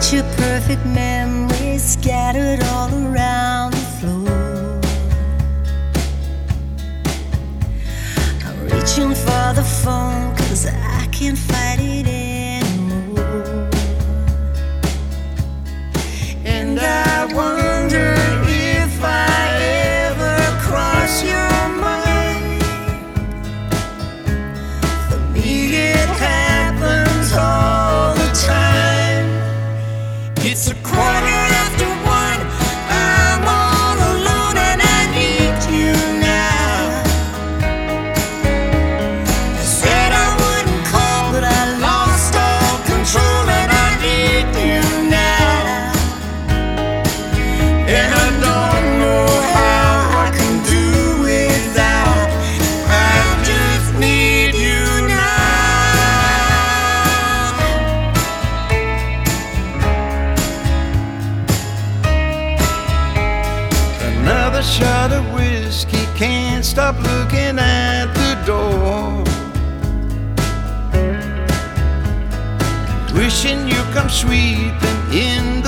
picture perfect memories scattered all around the floor. I'm reaching for the phone 'cause I can't fight it anymore. And I wonder if I ever cross your mind. For me it happens all the time. It's a quarter after one, I'm all alone and I need you now. I said I wouldn't call, but I lost all control and I need you now. And I don't know how I can do without. I just need you now. Another shot of whiskey, can't stop looking at the door. Wishing you come sweeping in